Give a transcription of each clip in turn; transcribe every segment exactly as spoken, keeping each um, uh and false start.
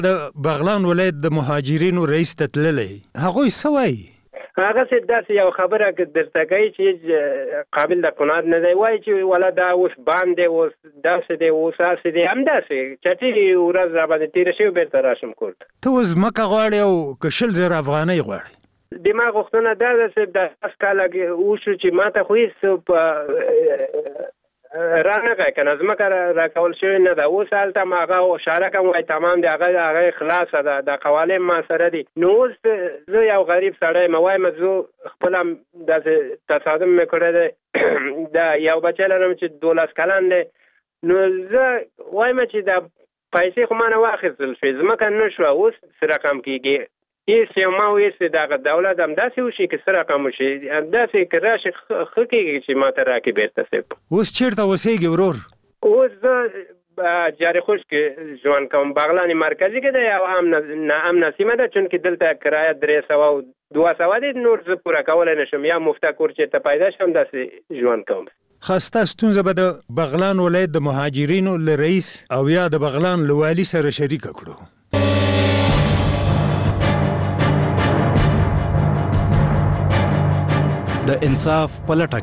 د بغلان ولایت د مهاجرینو رئیس ته تللی، هغوی څه وایي؟ هغه څه داسې یو خبره درته کوي چې قابل د قناعت نه دی، وایي چې ولا دا اوس بند دی، اوس داسې دی، اوس هسې دی، همداسې چټي ورځ راباندې تېره شوې بېرته راشم کور ته. ته اوس ځمکه غواړې او که شل زره افغانۍ غواړې؟ د ما غوښتنه دا ده چې د لس کاله وشو چې ما ته خو هېڅ په رانغی که نه ځمکه راکول شوې نه ده. اوس هلته م هغه اشاره کوم وایي تمام دی، هغه هغه خلاصه ده، د قوالم ما سره دي. نو اوس زه یو غریب سړی یم، وایم زه خپله داسې تصادم مې کړی دی، د یو بچی لرم چې دولس کلن دی. نو زه وایم چې د پیسې خو ما نه واخیستل شوې، ځمکه نه شوه، اوس څه رقم کېږي؟ هېڅ یو ما ویستې دغه دولت همداسې وشي که څه رقم وشي، همداسې که راشي ښه کېږي چې ما ته راکړي بېرته صاحب. اوس چېرته اوسېږي ورور؟ اوس زه جاري خوش کې ژوند کوم، بغلان مرکزي کې دی، او امنه سیمه ده، چونکې دلته کرایه درې سوه او دوه سوه دی، نور زه پوره کولی نه شم، یا مفته کور چېرته پیدا شم داسې ژوند کوم. ښه، ستا ستونزه به د بغلان ولایت د مهاجرینو له رئیس او یا د بغلان له والي سره شریکه کړو. د انصاف په لټه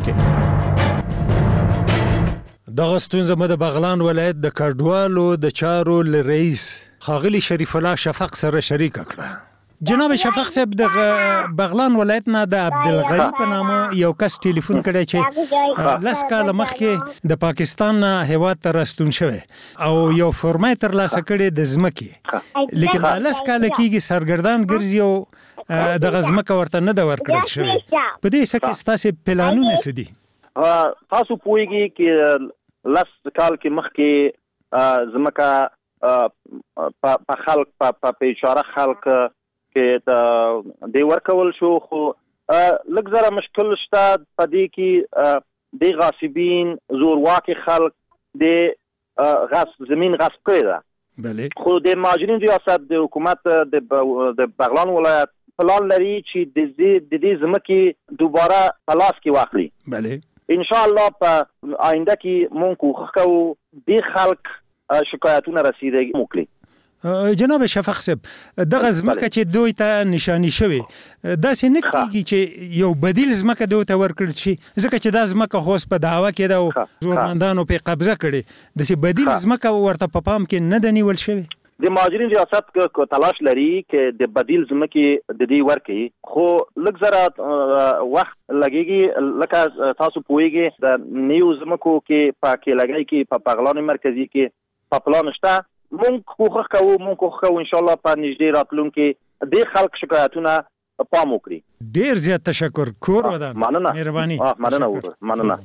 کې دغه ستونزه مې د بغلان ولایت د کډوالو د چارو له رئیس ښاغلي شریف الله شفق سره شریکه کړه. جناب شفق صاحب، د بغلان ولایت نه د عبدالغني په نامه یو کس ټلیفون کړی چې لس کاله مخکې د پاکستان نه هېواد ته راستون شوی او یو فورمای ترلاسه کړی د ځمکې، لیکن دا لس کاله کېږي سرګردان ګرځي او دغه ځمکه ورته نه ده ورکړل شوې. په دې څه کې ستاسې پلانونه څه دي؟ تاسو پوهېږئ چې لس کال کې مخکې ځمکه په خلق په بیچاره خلق کې دی ورکول شو، خو لږ زره مشکل شته په دې کې، د غاصبین زورواکي خلق د غصب زمین غصب کړې ده. خو د مهاجرین ریاست د حکومت د بغلان ولایت پلان لري چې د دې ځمکې دوباره په لاس کې واخلي. بله ان شاء الله په آینده کې مونږ کوښښ کوو د خلک شکایتونه رسیدګي وکړي. جناب شفق صاحب، دغه ځمکه چې دوی ته نشانی شوې، داسې نه کېږي چې یو بدیل ځمکه دوی ته ورکړل شي، ځکه چې دا ځمکه خو اوس په دعوه کې ده او زورمندانو پرې قبضه کړې، داسې بدیل ځمکه ورته په پام کې نه ده نیول شوې؟ د مهاجرین ریاست تلاش لري چې د بدیل ځمکې د دې ورکړي، خو لږ زره وخت لګېږي. لکه تاسو پوهېږئ د نیو ځمکو کې په کېلګۍ کې په بغلان مرکزي کې په پلان شته. مونږ کوښښ کوو مونږ کوښښ کوو انشاءالله په نږدې راتلونکي د خلک شکایتونه پام وکړي. ډېر زیات تشکر. کور ودان. مننه. مهرباني. مننه مننه.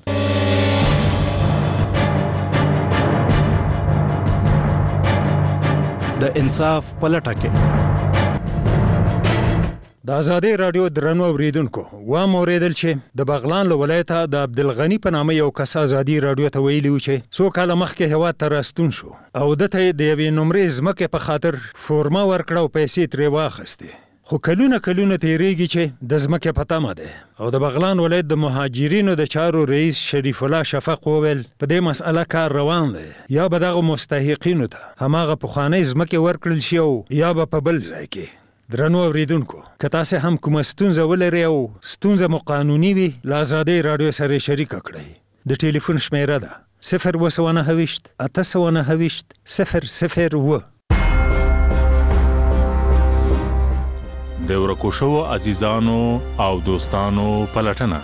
د انصاف په لټه کې د ازادي رادیو درنو اوریدونکو، وام اوریدل چې د بغلان له ولایته د عبدالغني په نامه یو کس ازادي رادیو ته ویلي و چې څو کاله مخکې هېواد ته راستون شو او دته د یوې نمرې ځمکې په خاطر فورمه ورکړه او پیسې ترې واخیستې. خو کلونه کلونه تیریږي چې د ځمکې په تمه ده او د بغلان ولایت د مهاجرینو د چارو رئیس شریف الله شفق وویل په دې مسئله کار روان دی، یا به دغه مستحقینو ته هماغه پخوانۍ ځمکې ورکړل شي او یا به په بل ځای کې. درنو اوریدونکو، که تاسو هم کومه ستونزه ولرئ او ستونزه مو قانوني وي، له ازادۍ رادیو سره شریکه کړئ. د ټلیفون شمیره ده صفر اوه سوه نهه ویشت اته سوه نهه ویشت صفر صفر اوه. د ورکو شوو عزیزانو او دوستانو پلټنه.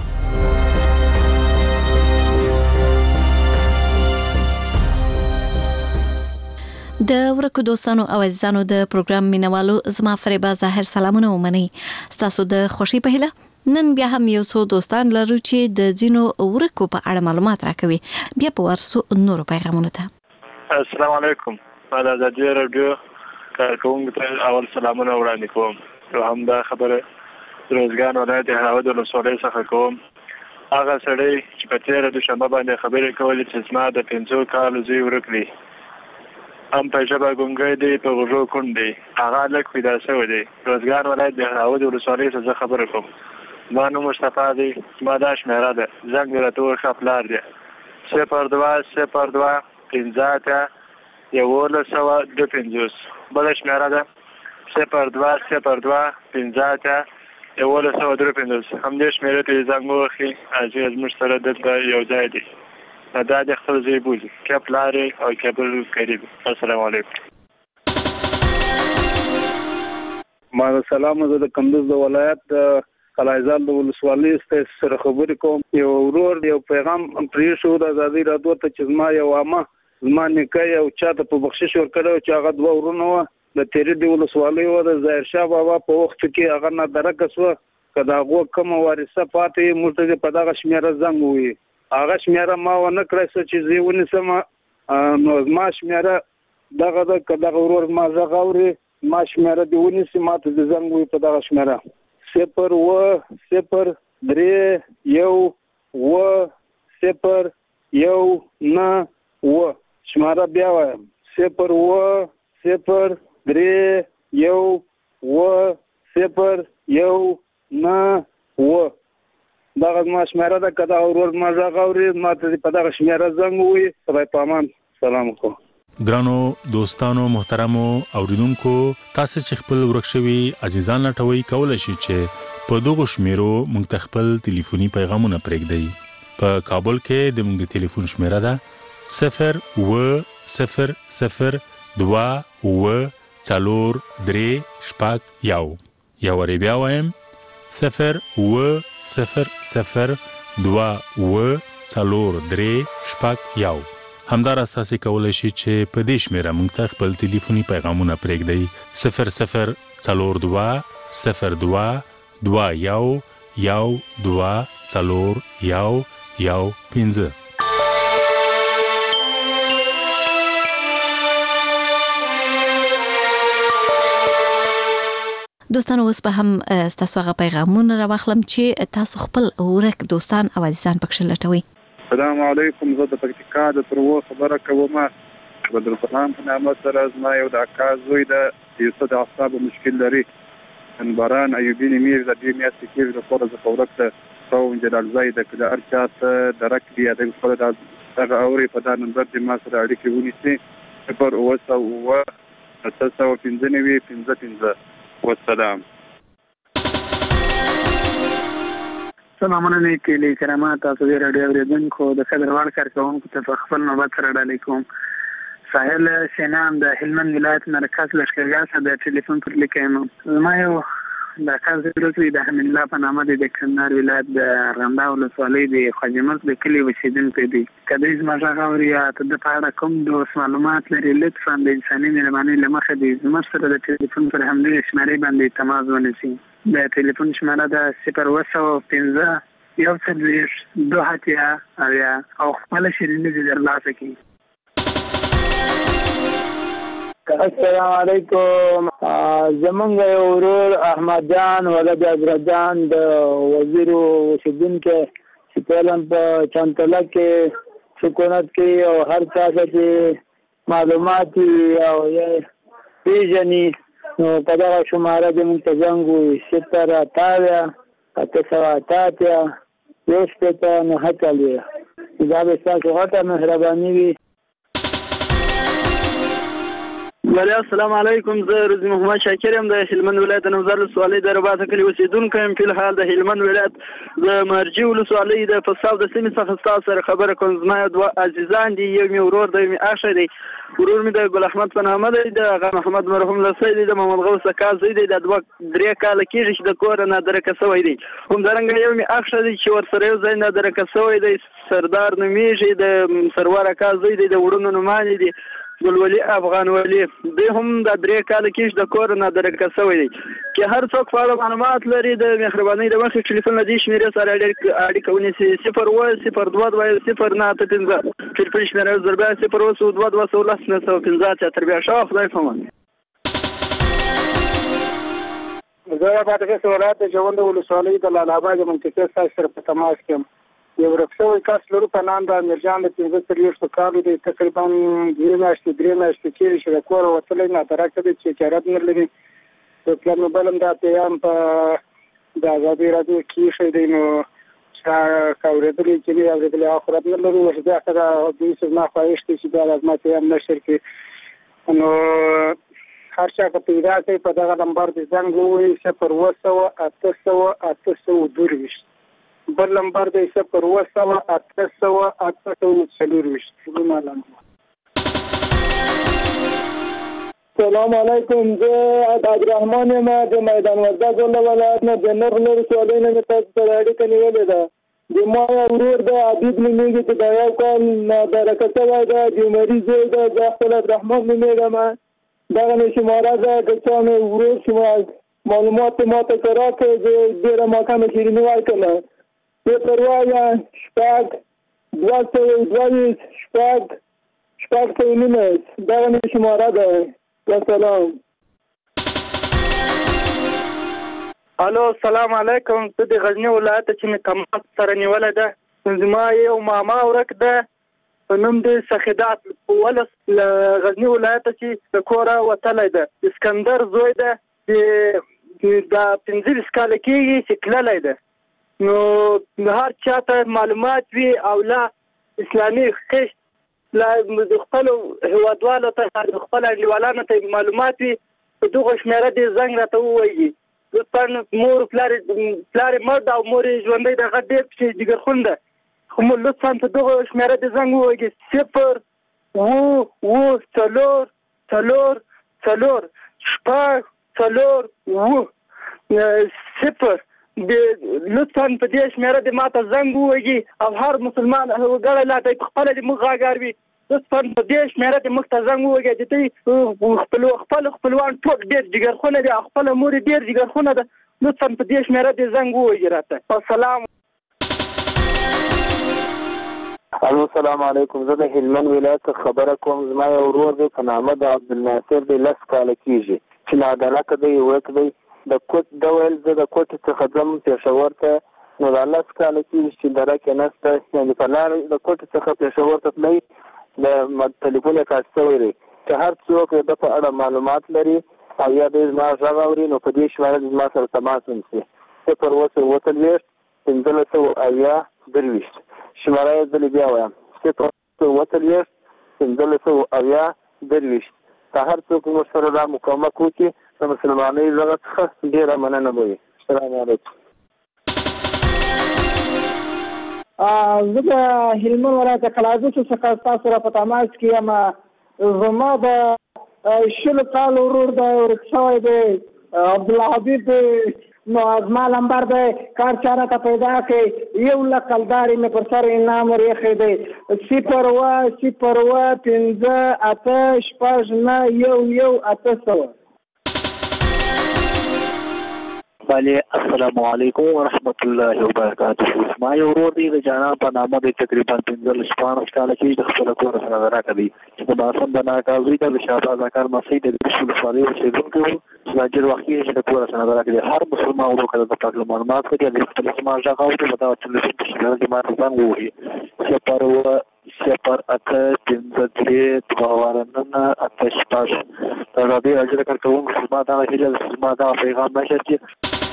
د ورکو دوستانو او عزیزانو د پروګرام مینوالو زما فریبا ظاهر سلامونه ومني. تاسو د خوشي په هیله نن بیا هم یو څو دوستان لرو چې د ځینو ورکو په اړه معلومات راکوي. بیا په ورسو نورو پیغامونو ته. السلام علیکم. د ازادي رادیو کارکونکو ته اول سلامونه وړاندې کوم. او هم دا خبره روزګان ولایت هراود ولسوالۍ څخه کوم. هغه سړی چې په تېره دوشنبه باندې خبرې کولې چې زما د پنځو کالو زوی ورک دی، هم په ژبه ګونګی دی، په غوږو کوڼ دی، هغه لږ پیدا شوی دی. روزګان ولایت د هراود ولسوالۍ څخه زه خبره کوم. زما نوم مصطفی دی، زما دا شمېره ده، زنګ مې راته وښه پلار دی صفر دوه صفر دوه پنځه اته یولس سوه دوه پنځوس. بله شمېره ده صفر دوه صفر دوه پنځه اتیا یولس سوه درې پنځوس. همدې شمېرې ته یې زنګ ووهئ. حاجي زموږ سره دلته یو ځای دی، دا د خپل ځای بولي، کیپ لارې او کیبل قریب. السلام علیکم. ما سلام، زه د کندوز د ولایت د قلعهزال د ولسوالۍ سره خبرې کوم. یو ورور یو پیغام پرې شو د ازادي راډیو ته چې زما یو عامه زما نیکه یو چاته په بخشش ورکړو چې هغه دوه ورونه وو د تیرې د ولسوالۍ و د ظاهر شاه بابا په وخت کې هغه نه درکه شوه که د هغو کومه وارثه پاتې موږ ته په دغه شمېره زنګ ووایي. هغه شمېره ما ونه کړی څه چې زه یې ونیسم، نو زما شمېره دغه ده. که دغه ورور ما غږ اوري ما شمېره دې ونیسي ما ته دې زنګ ووایي په دغه شمېره صفر اوه صفر درې یو اوه صفر یو نه اوه. شمېره بیا وایم صفر اوه صفر درې یو اوه صفر یو نه اوه. دغه زما شمېره ده. که دغه ورور ما غږ اوري ما ته په دغه شمېره زنګ ووایي. خدای په امان. سلام علیکم. ګرانو دوستانو محترمو اوریدونکو، تاسو چې خپل ورک شوي عزیزان لټوي کولای شئ چې په دغه شمیرو موږ ته خپل ټلیفوني پیغامونه پرېږدئ. په کابل کې د موږ د ټلیفون شمیره ده صفر اوه صفر صفر دوه اوه څلور درې شپږ یو. یو وارې بیا وایم صفر اوه صفر صفر دوه اوه څلور درې شپږ یو. همداراز تاسو کولای شئ چې په دې شمیره موږ ته خپل ټلیفوني پیغامونه پرېږدئ صفر صفر څلور دوه صفر دوه دوه یو یو دوه څلور یو یو پنځه. دوستانو اوس به هم تاسو هغه پیغامونه راوخلم چې تاسو خپل ورک دوستان او عزیزان پکښ لټوي. السلام علیکم. زه د پکتیکا د ترو خبره کوم. بدرالسلام په نامه سره زما یو د اکا زوی د یو څه د اعصابو مشکل لري. باران ایوبي نمیر د دې میاشتې کې د خپل د فورک ته قوم جلال زید د ارچات درک دی د خپل د هغه اوري په دا نمبر د ما سره اړیکې ونیسي صفر اوه اوه اته سوه پنځه نوي پنځه پنځه. والسلام. سلامونه نیکې کرامات. تاسو د رادیو اوریدونکو د خبر وړ کارکونکو ته خپل نوبت سره ډالۍ کوم. ساحل شینام د هلمند ولایت مرکز لښکرګاه څخه د ټلیفون پر لیکم. زما یو د کار ضروري د حمید الله په نامه د کندهار ولایت د رندا ولسوالۍ د خواجمرګ د کلي اوسیدونکی دی. کله چې ما غواړم یا ته د پاره کوم د معلومات لري لطفا د انساني مهرباني له مخې د زما سره د ټلیفون پر همدې شمارې باندې تماس ونیسئ. د ټلیفون شماره ده صفر اوه سوه پنځه یو څلوېښت دوه اتیا اویا او خپله شیریني دې ترلاسه کړي. السلام علیکم. زمونږ یو ورور احمد جان ولد عزرجان د وزیر اوسیدونکی چې پهلم په چانتله کې سکونت کې او هر چا چې معلومات او پیژني نو په دغه شماره د موږ ته زنګ ووایي صفر اته اویا اته سوه اته اتیا یو شپېته نهه څلوېښت. دا به ستاسو غټه مهرباني وي. بله السلام علیکم. زه روزي محمد شاکر یم د هلمند ولایت نوزار ولسوالۍ د رباطه کلي اوسېدونکی یم. فی الحال د هلمند ولایت د مرجې ولسوالۍ د فستاو د سیمې څخه ستاسو سره خبره کوم. زما دوه عزیزان دي، یو مې ورور دی، یو مې اخښی دی. ورور مې د ګل احمد په نامه دی، د هغه محمد مرحوم لسی دی، د محمد غوث اکا زوی دی. دا دوه درې کاله کېږي چې د کوره نادرکه شوی دی. همدارنګه یو مې اخښی دی چې ورسره یو ځای نادرکه شوی دی، سردار نومیږي، د سرور اکا زوی دی، د وړونو نومانی دی ګلولي افغان ولي. دوی هم دا درې کاله کېږي د کور نادرکه شوی دی. که هر څوک په اړه معلومات لري د مهربانۍ د مخې ټلیفون له دې شمېرې سره اړیکه ونیسي صفر اوه صفر دوه دوه صفر نه اته پنځه. ټلیفون شمېره زر بیا صفر اوه سوه دوه دوه سوه لس نه سوه پنځه اتیا. تر بیا ښه خدای په امان. زه پاتې ولایت د جوند ولسوالۍ د لالاباد منطقې ستاسو سره په تماس کې یم. یو ورک شوی کس لرو په نام د امیرجان د پنځه څلوېښتو کالو دی. تقریبا دوې میاشتې درې میاشتې کېږي چې د کوره وتلی نادرکه دی چې چارت نه لري. د پلار مې بل هم دا پیغام په د ازادي راډیو کې ایښی دی، نو چا که اورېدلی چې نه یې اورېدلی هغه خو رد نه لرو. اوس بیا که دا دوی زما خواهش دی چې بیا دا زما پیغام نشر کړي. نو هر چا که پیدا کوي په دغه نمبر د زنګ ووهي صفر اوه سوه اته سوه اته سوه دوه ویشت. بل نمبر دی صفر اوه سوه اته سوه اته سوه څلور ویشت. سلام علیکم. زه عبدالرحمن یم د میدان وردګ ولایت نه د نغلو ولسوالۍ نه مې تاسو سره اړیکه نیولې ده. د ما ورور د حبیب نومېږي چې د یو کال نادرکه شوی ده، د عمري زوی ده. زه خپل عبدالرحمن نومېږم. دغه مې شماره ده که چا مې ورور شما معلومات ما ته راکړئ، زه ډېره ماښامه شیریني ورکړم. صفر وایه شپږ دوه سوه دوه ویشت شپږ شپږ سوه نولس. دغه مې شماره ده. والسلام. الو السلام علیکم. زه د غزني ولایت چې مې تماس سره نیولې ده، زما یو ماما ورک ده په نوم د سخیدات په ولس له غزني ولایت چې د کوره وتلی ده. اسکندر زوی ده، د پنځلس کاله کېږي چې تللی ده. نو هر چا ته معلومات وي او لا اسلامي قشت لا د خپلو هېوادوالو ته د خپلو انډیوالانو ته معلومات وي، په دغه شمېره دې زنګ راته ووایي. لطفا مور پلار پلار مرد او مور ژوندی د هغه ډېر پسې جګرخون ده، خو مو لطفا په دغه شمېره دې زنګ ووایي صفر اوه اوه څلور څلور څلور شپږ څلور اوه صفر. لطفا په دې شمېره دې ما ته زنګ ووایي او هر مسلمان وګړی لا ته خپله دې موږ غږ اروي. لطفا په دې شمېره دې موږ ته زنګ ووایي چې دوی خپل خپلوان ټول ډېر جګرخونه دي او خپله مور یې ډېر جګرخونه ده. لطفا په دې شمېره دې زنګ ووایي راته. السلام. الو السلام علیکم. زه د هلمند ولایت خبره کوم. زما یو ورور دی په نامه د عبدالناصر دی، لس کاله کېږي چې نادرکه دی، ورک دی. د کوټ ډول زه د کوټ څخه ځم پېښور ته، نو دا لس کاله کېږي چې درکې نشته. یعنې په لار د کوټ څخه پېښور ته تللی د ټلیفون یې کاټ شوی دی چې هر څوک د په اړه معلومات لري او یا د زما غږ اوري، نو په دې شمېره د زما سره تماس ونیسي. صفر اوه سوه اوه څلوېښت پنځلس سوه اویا درویشت. شمېره یې زه بیا وایم صفر سوه اوه څلوېښت پنځلس سوه اویا درویشت. که هر څوک موږ سره دا مقاومت وکړي د مسلمانۍ دغه څخه ډېره مننه به وي. السلام علیکم. زه د هلمند ولایت قلعه‌زو څخه ستاسو سره په تماس کې یم. زما د شلو کالو ورور دی، ورک شوی دی، عبدالحبیب دی. نو زما نمبر دی، کار چا راته پیدا کړي. یو لک کلدارې مې پر سر انعام ور ایښی دی. صفر اوه صفر اوه پنځه اته شپږ نه یو یو اته سوه. بله السلام علیکم ورحمت الله وبرکاته. ما یو ورور دی د جانان په نامه دی، تقریبا پنځلس شپاړس کاله کېږي، د خپله کوره سره نادرکه دی چې د ماسم د ناکاوزي ده د شهباز اکر مسۍ د بش ولسوالۍ اوسېدونکی و چې دا ډېر وخت کېږي چې د کوره سره نادرکه دی. هر مسلمان ورور که د پاک له معلومات کړي د خپل زما غږ اوري په دغه ټلیفون په شمېره کې ما ته زنګ ووهي صفر اوه صفر اته پنځه درې دوه اواره نهه اته شپږ. د رادیو اجره کارکوونکو زما دغه هیله ده چې زما دغه پیغام نشر کړي.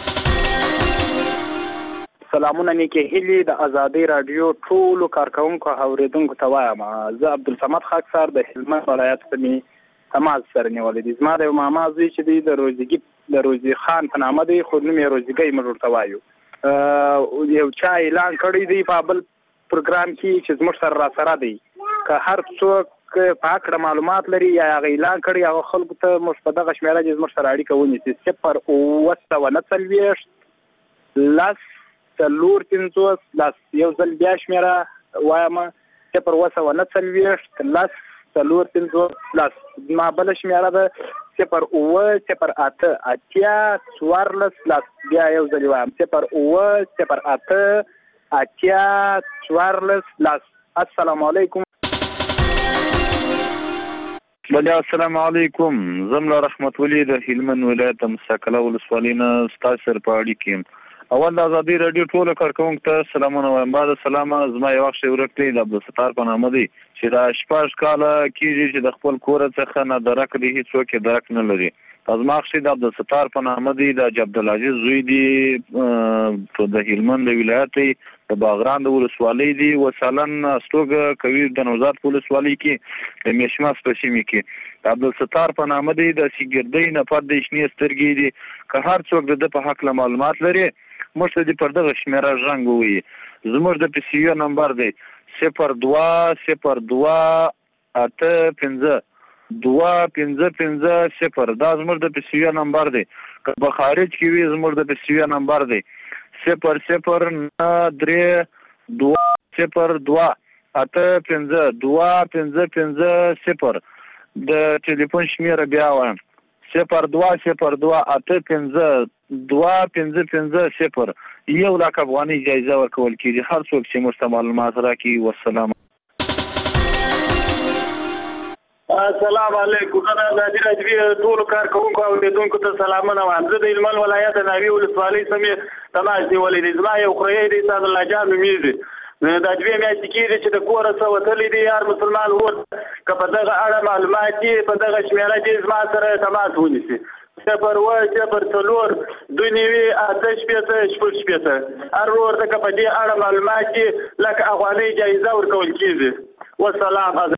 سلامونه نیکې هیلې د ازادۍ راډیو ټولو کارکوونکو او اورېدونکو ته وایم. زه عبدالصمد خاکسار د هلمند ولایت څخه مې تماس سره نیولی دی. زما د یو ماما زوی چې دی د روزګي د روزي خان په نامه دی، خو نوم یې روزګۍ موږ ورته وایو. یو چا اعلان کړی دی په بل پروګرام کې چې زموږ سره راسره دی. که هر څوک په هکله معلومات لري یا هغه اعلان کړی هغه خلکو ته موږ په دغه شمېره کې زموږ سره اړیکه ونیسي. صفر اوه سوه نه څلوېښت لس څلور پنځوس لس. یو ځل بیا شمېره وایم صفر اوه سوه نه څلوېښت لس څلور پنځوس لس. زما بله شمېره ده صفر اوه صفر اته اتیا څوارلس لس. بیا یو ځل وایم صفر اوه صفر اته اتیا څوارلس لس. السلام علیکم. بله السلام علیکم. زمله رحمت ولی د هلمند ولایت د مساکله ولسوالۍ نه ستاسو سره په اړیکه یم. اول د ازادۍ راډیو ټولو کارکوونکو ته سلامونه وایم. بعد سلامه. زما یو وخت ورک دی د عبدالستار په نامه دی چې دا شپږ کاله کېږي چې د خپل کوره څخه نه درک دی، هېڅوک یې درک نه لري. زما کښې د عبدالستار په نامه دی، د حاجي عبدالعزیز زوی دی، د هلمند د ولایت دی. د باغران د ولسوالۍ دی وسالن استوګه کوي د نوزاد ولسوالۍ کې د میشماس په سیمه کې عبدالستار په نامه دی د سیګردۍ نه پد د شنې سترګې دي که هر څوک د په حق له معلومات لري موږ ته د پردغه شمیره ژوند وي زموږ د پی سی یو نمبر دی صفر دوه صفر دوه اته پنځه دوه پنځه پنځه صفر دا زموږ د پی سی یو نمبر دی که په خارج کې وي زموږ د پی سی یو نمبر دی صفر صفر نه درې دوه صفر دوه اته پنځه دوه پنځه پنځه صفر د ټلیفون شمیره بیا وایم صفر دوه صفر دوه اته پنځه دوه پنځه پنځه صفر یو لاک افغانۍ جایزه ورکول کېږي هر څوک چې موږ ته معلومات راکړي. والسلام. السلام علیکم. زه د ازادي راډیو ټولو کارکوونکو او اوریدونکو ته سلامونه وایم. زه د هلمند ولایت د ناوې ولسوالۍ سیمې تماس نیولی دی. زما یو خوریی دی سعدالله جان نومیږي. دا دوې میاشتې کېږي چې د کوره څه وتلی دی. هر مسلمان ورور که په دغه اړه معلومات دي په دغه شمېره دې زما سره تماس ونیسي. صفر اووه صفر څلور دوه نوي اته شپېته شپږ شپېته هر ورور ته که په دې اړه معلومات دي لکه افغانۍ جایزه ورکول کېږي. والسلام.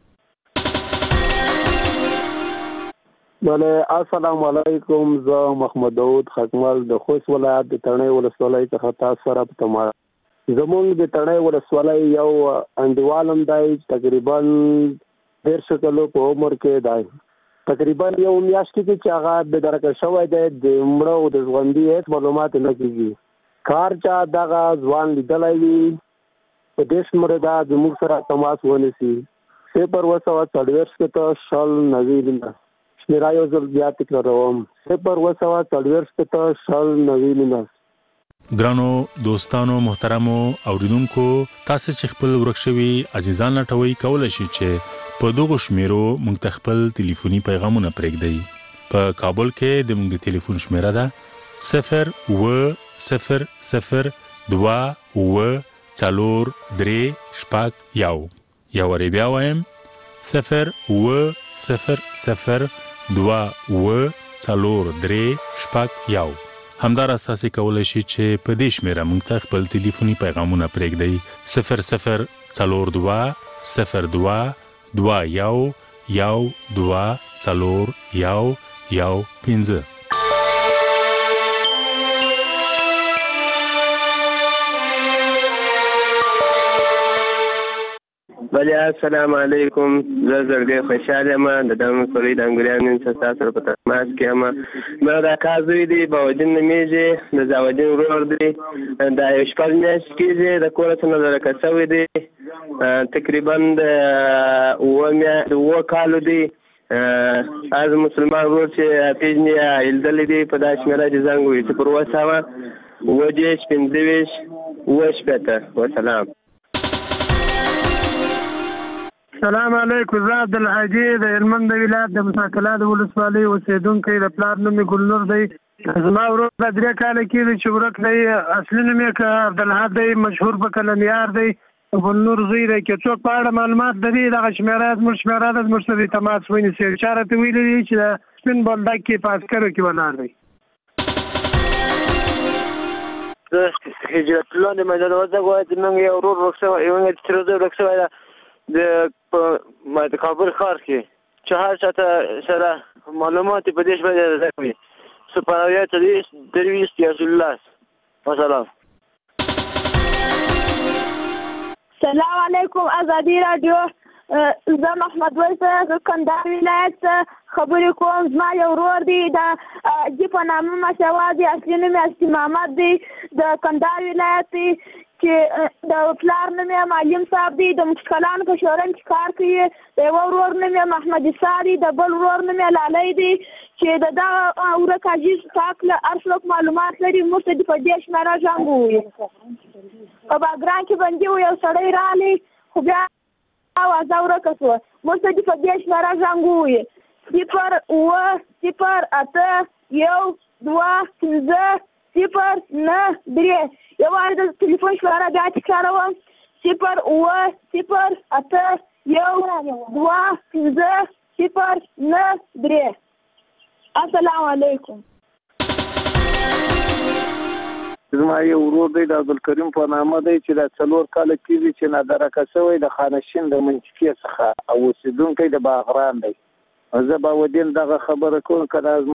بله السلام علیکم. زه محمد داود خکمل د خوست ولایت د تڼۍ ولسوالۍ څخه تاسو سره په تماس. زمونږ د تڼۍ ولسوالۍ یو انډیوال هم دی تقریبا دېرشو کلو په عمر کې دی. تقریبا یو میاشت کې چې هغه بېدرکه شوی دی د مړه او د ژوندي هېڅ معلومات نه کېږي. کار چا دغه ځوان لیدلی وي په دې شمېره دا زموږ سره تماس ونیسي. صفر اووه سوه څلوېښت شپېته شل نوي نهه شمېره یو ځل بیا تکراروم صفر اووه سوه څلوېښت شپېته شل نوي نهه. ګرانو دوستانو محترمو اوریدونکو تاسو چې خپل ورک شوي عزیزان لټوي کولای شئ چې په دغه شمیرو موږ ته خپل ټلیفوني پیغامونه پرېږدئ. په کابل کې د موږ د ټلیفون شمیره ده صفر اووه صفر صفر دوه اووه څلور درې شپږ یو. یا وری بیا وایم صفر اووه صفر صفر دوه اووه څلور درې شپږ یو. همداراز تاسو کولای شئ چې په دې شمیره موږ ته خپل ټلیفوني پیغامونه پرېږدئ صفر صفر څلور دوه صفر دوه دوه یو یو دوه څلور یو یو پنځه. بله السلام علیکم. زه زړګی خوشحاله یم د دغه مسؤلۍ د انګریانو څخه تاسو سره په تماس کې یم. ما د اکا زوی دی باودین نومیږي د زاودین ورور دی. دا یو شپږ میاشتې کېږي د کوره څخه نظرکه شوی دی. تقریبا د اووه کالو دی. از مسلمان ورور چې پیژني یا لیدلی دی په دا شمېره چې زنګ ووهي صفر اووه سوه اووه دېرش پنځه ویشت اووه شپېته. وسلام. السلام علیکم. زه عبدالحاجي د هلمند ولایت د مساکلا د ولسوالۍ اوسېدونکی د پلار نوم یې ګلنور دی. زما ورور دا درې کاله کېږي چې ورک دی. اصلي نوم یې که عبدالحق دی مشهور په کلنیار دی ګلنور زوی دی. که څوک په اړه معلومات لري دغه شمېره زموږ شمېره ده زموږ سره تماس ونیسي. چا راته ویلي دي چې د سپین بولدک کې په عسکرو کې ولاړ دی. زه هجرت الله د میدان وردګ ولایت زموږ یو ورور ورک شوی یو تیروزه ورک شوی ده د کابل ښار کې چې هر چاته سره معلومات په دې شپه زده کوي. صفر اویا څلوېښت درویشت یاسر الله. وسلام. سلام علیکم. ازادي راډیو زه محمد ویسه د کندهار ولایت خبرې کوم. زما یو ورور دی د جي په نامه مشهور دی. اصلي نوم یې اسلي محمد دی د کندهار ولایت دی چې د پلار نوم یې معلم صاحب دی. د مشکلانو په شورا کې کار کوي. د یوه ورور نوم یې محمد عیسی دی. د بل ورور نوم یې لالی دی چې د دغه ورک عزیز پاک له هر څوک معلومات لري موږ ته دې په دې شمېره زنګ ووهي. په باګرام کې بندي و یو سړی راغلی خو بیا اوازه ورکه شوه. موږ ته دې په دې شمېره زنګ ووهي صفر اووه صفر اته یو دوه پنځه صفر نه درې. یو وارې د ټلیفون شمېره بیا تکراروم صفر اووه صفر اته یو دوه پنځه صفر نه درې. السلام علیکم. زما یو ورور دی د عبدالکریم په نامه دی چې د څلور کاله کېږي چې نادرکه شوی د خانشین د منچکي څخه او اوسېدونکی د باغران دی. زه به ودین دغه خبره کوم که